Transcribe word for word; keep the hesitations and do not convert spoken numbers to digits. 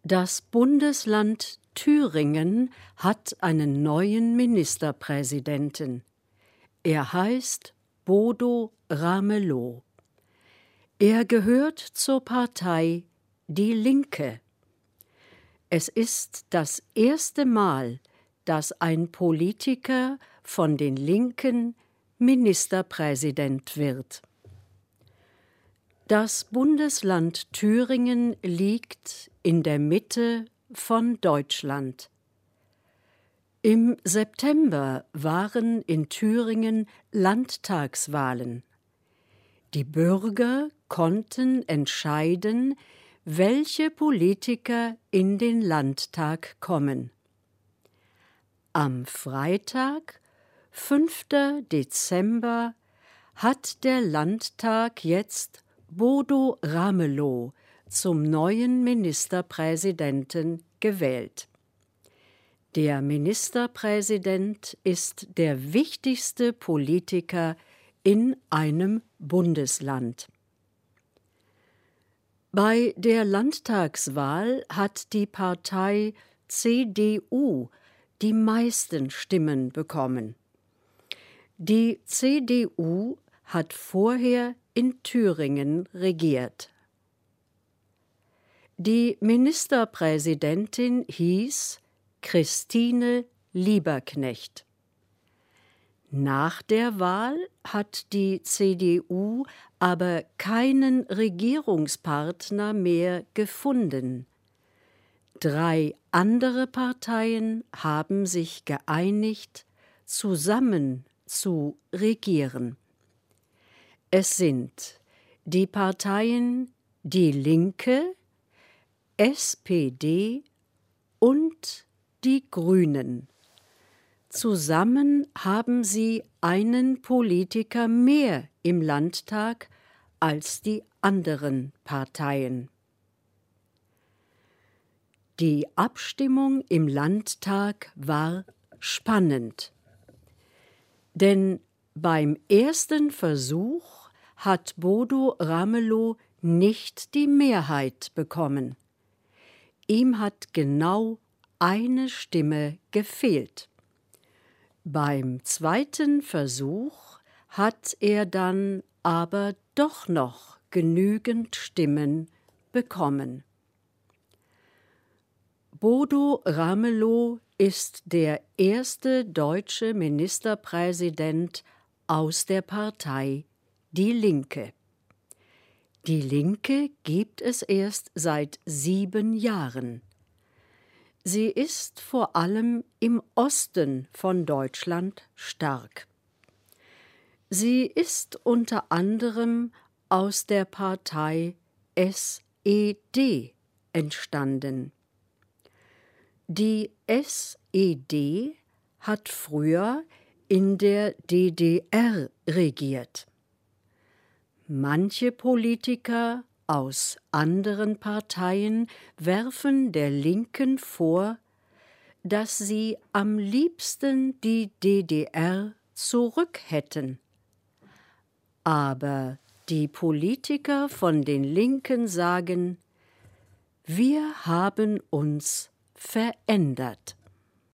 Das Bundesland Thüringen hat einen neuen Ministerpräsidenten. Er heißt Bodo Ramelow. Er gehört zur Partei Die Linke. Es ist das erste Mal, dass ein Politiker von den Linken Ministerpräsident wird. Das Bundesland Thüringen liegt in der Mitte von Deutschland. Im September waren in Thüringen Landtagswahlen. Die Bürger konnten entscheiden, welche Politiker in den Landtag kommen. Am Freitag, fünften Dezember, hat der Landtag jetzt Bodo Ramelow zum neuen Ministerpräsidenten gewählt. Der Ministerpräsident ist der wichtigste Politiker in einem Bundesland. Bei der Landtagswahl hat die Partei C D U die meisten Stimmen bekommen. Die C D U hat vorher in Thüringen regiert. Die Ministerpräsidentin hieß Christine Lieberknecht. Nach der Wahl hat die C D U aber keinen Regierungspartner mehr gefunden. Drei andere Parteien haben sich geeinigt, zusammen zu regieren. Es sind die Parteien Die Linke, S P D und die Grünen. Zusammen haben sie einen Politiker mehr im Landtag als die anderen Parteien. Die Abstimmung im Landtag war spannend, denn beim ersten Versuch hat Bodo Ramelow nicht die Mehrheit bekommen. Ihm hat genau eine Stimme gefehlt. Beim zweiten Versuch hat er dann aber doch noch genügend Stimmen bekommen. Bodo Ramelow ist der erste deutsche Ministerpräsident aus der Partei Die Linke. Die Linke gibt es erst seit sieben Jahren. Sie ist vor allem im Osten von Deutschland stark. Sie ist unter anderem aus der Partei S E D entstanden. Die S E D hat früher in der D D R regiert. Manche Politiker aus anderen Parteien werfen der Linken vor, dass sie am liebsten die D D R zurück hätten. Aber die Politiker von den Linken sagen, wir haben uns verändert.